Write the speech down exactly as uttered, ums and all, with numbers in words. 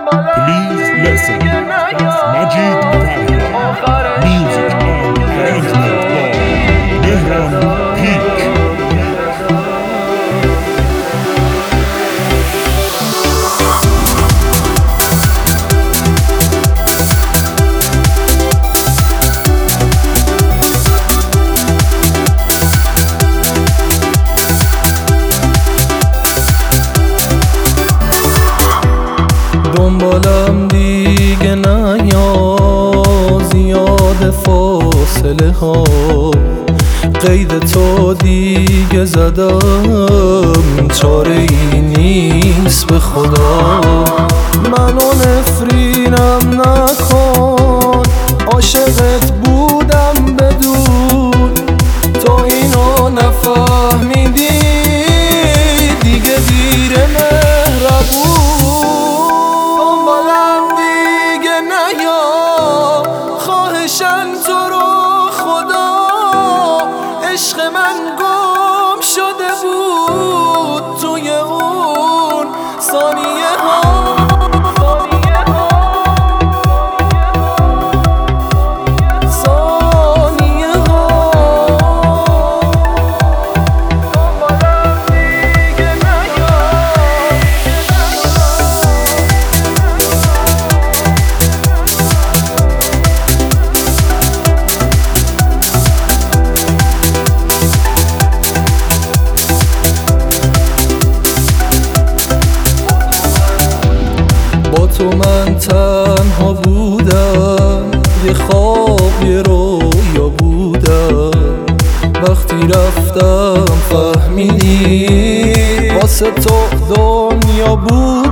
Please listen. Majid Farha. Music and arrangement by Mehran Peak. دنبالم دیگه نیا، زیاد فاصله ها، قید تو دیگه زدم، چاره ای نیست به خدا. منو نفرینم نکن، عاشقت بودم بدون، تو اینو نفهمیدی دیگه دیر مهربون. تو رو خدا، عشق من گم شده بود توی اون ثانیه ها. ثانیه ها دنبالم دیگه نیا. با تو من تنها بودم، یه خواب یه رویا بودم، وقتی رفتم فهمیدی واسه تو دنیا بود.